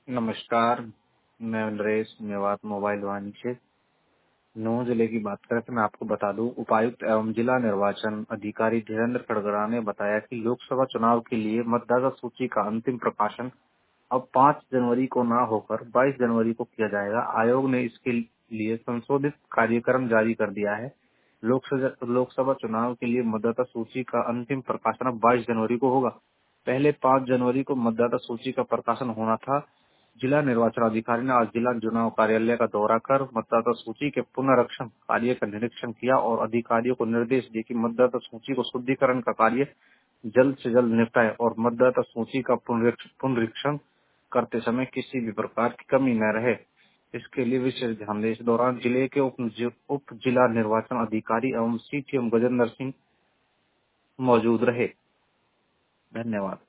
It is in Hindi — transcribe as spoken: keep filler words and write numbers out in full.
नमस्कार, मैं नरेश मेवात मोबाइल वाणी से नौ जिले की बात करें तो मैं आपको बता दूं, उपायुक्त एवं जिला निर्वाचन अधिकारी धीरेन्द्र खड़गड़ा ने बताया कि लोकसभा चुनाव के लिए मतदाता सूची का अंतिम प्रकाशन अब पाँच जनवरी को न होकर बाईस जनवरी को किया जाएगा। आयोग ने इसके लिए संशोधित कार्यक्रम जारी कर दिया है। लोकसभा लोकसभा चुनाव के लिए मतदाता सूची का अंतिम प्रकाशन अब बाईस जनवरी को होगा। पहले पाँच जनवरी को मतदाता सूची का प्रकाशन होना था। जिला निर्वाचन अधिकारी ने आज जिला चुनाव कार्यालय का दौरा कर मतदाता सूची के पुनरीक्षण कार्य का निरीक्षण किया और अधिकारियों को निर्देश दिए कि मतदाता सूची को शुद्धिकरण का कार्य जल्द से जल्द निपटाए और मतदाता सूची का पुनरीक्ष- पुनरीक्षण करते समय किसी भी प्रकार की कमी न रहे। इसके लिए विशेष ध्यान दें। इस दौरान जिले के उप उप जिला निर्वाचन अधिकारी एवं सीटीएम गजेंद्र सिंह मौजूद रहे। धन्यवाद।